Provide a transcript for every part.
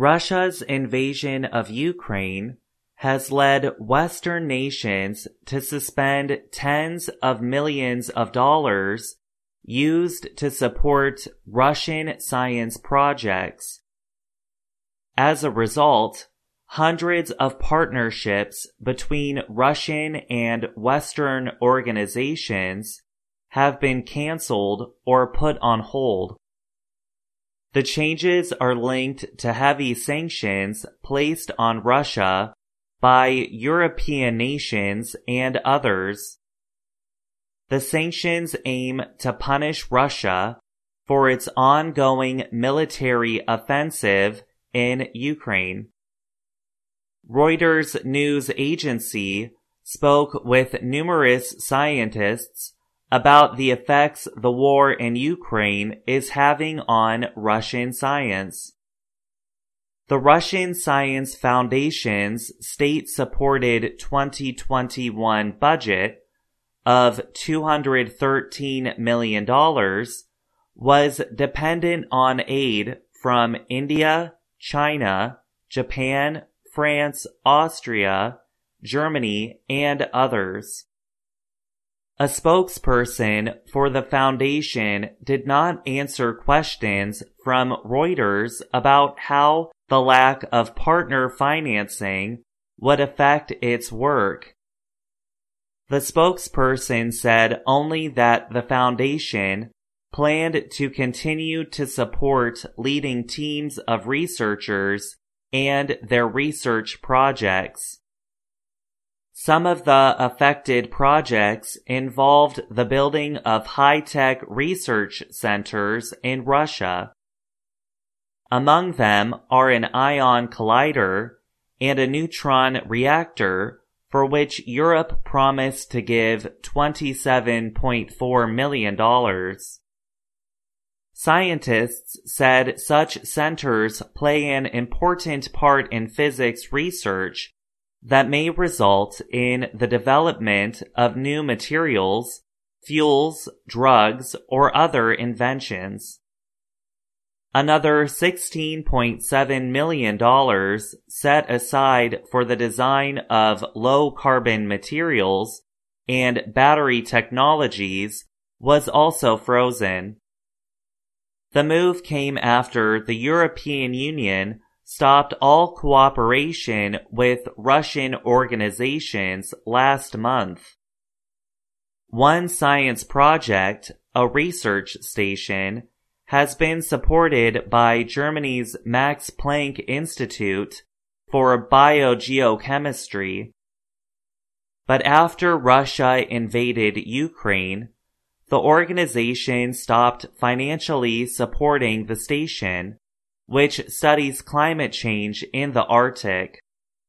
Russia's invasion of Ukraine has led Western nations to suspend tens of millions of dollars used to support Russian science projects. As a result, hundreds of partnerships between Russian and Western organizations have been canceled or put on hold. The changes are linked to heavy sanctions placed on Russia by European nations and others. The sanctions aim to punish Russia for its ongoing military offensive in Ukraine. Reuters news agency spoke with numerous scientists about the effects the war in Ukraine is having on Russian science. The Russian Science Foundation's state-supported 2021 budget of $213 million was dependent on aid from India, China, Japan, France, Austria, Germany, and others. A spokesperson for the foundation did not answer questions from Reuters about how the lack of partner financing would affect its work. The spokesperson said only that the foundation planned to continue to support leading teams of researchers and their research projects. Some of the affected projects involved the building of high-tech research centers in Russia. Among them are an ion collider and a neutron reactor for which Europe promised to give $27.4 million. Scientists said such centers play an important part in physics research that may result in the development of new materials, fuels, drugs, or other inventions. Another $16.7 million set aside for the design of low-carbon materials and battery technologies was also frozen. The move came after the European Union stopped all cooperation with Russian organizations last month. One science project, a research station, has been supported by Germany's Max Planck Institute for biogeochemistry. But after Russia invaded Ukraine, the organization stopped financially supporting the station, which studies climate change in the Arctic.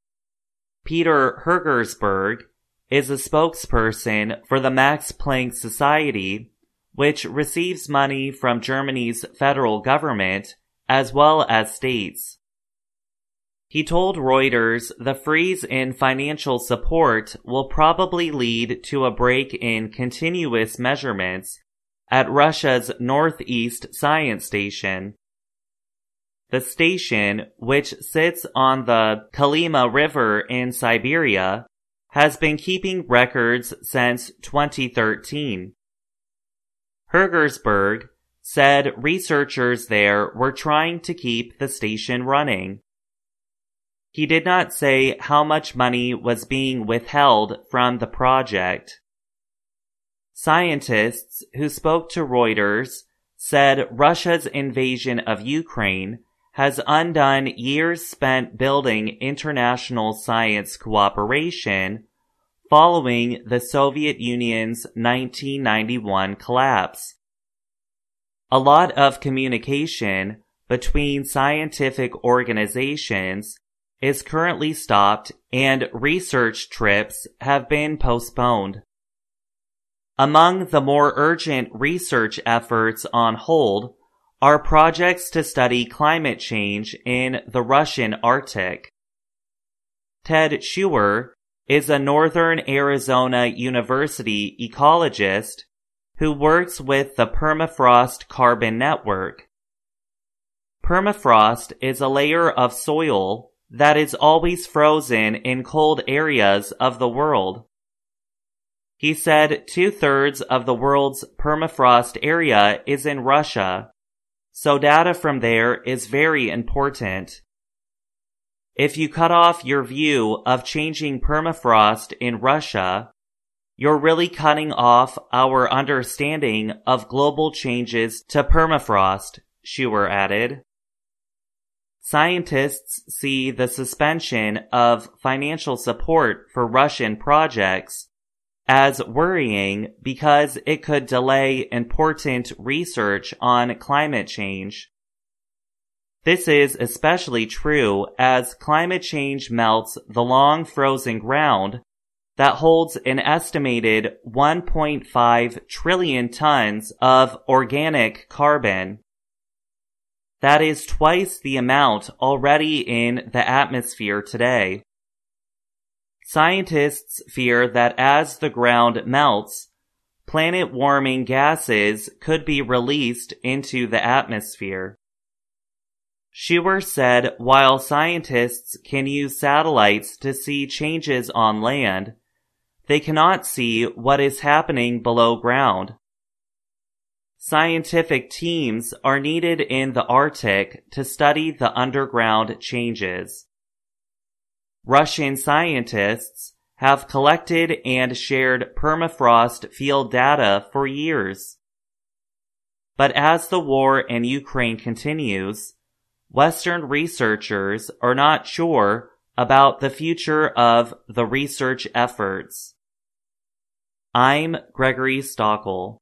Peter Hergersberg is a spokesperson for the Max Planck Society, which receives money from Germany's federal government as well as states. He told Reuters the freeze in financial support will probably lead to a break in continuous measurements at Russia's Northeast Science Station. The station, which sits on the Kolyma River in Siberia, has been keeping records since 2013. Hergersberg said researchers there were trying to keep the station running. He did not say how much money was being withheld from the project. Scientists who spoke to Reuters said Russia's invasion of Ukraine has undone years spent building international science cooperation following the Soviet Union's 1991 collapse. A lot of communication between scientific organizations is currently stopped and research trips have been postponed. Among the more urgent research efforts on hold are projects to study climate change in the Russian Arctic. Ted Schuer is a Northern Arizona University ecologist who works with the Permafrost Carbon Network. Permafrost is a layer of soil that is always frozen in cold areas of the world. He said 2/3 of the world's permafrost area is in Russia, so data from there is very important. If you cut off your view of changing permafrost in Russia, you're really cutting off our understanding of global changes to permafrost, Schuer added. Scientists see the suspension of financial support for Russian projects as worrying because it could delay important research on climate change. This is especially true as climate change melts the long frozen ground that holds an estimated 1.5 trillion tons of organic carbon. That is twice the amount already in the atmosphere today. Scientists fear that as the ground melts, planet-warming gases could be released into the atmosphere. Schuer said while scientists can use satellites to see changes on land, they cannot see what is happening below ground. Scientific teams are needed in the Arctic to study the underground changes. Russian scientists have collected and shared permafrost field data for years. But as the war in Ukraine continues, Western researchers are not sure about the future of the research efforts. I'm Gregory Stockel.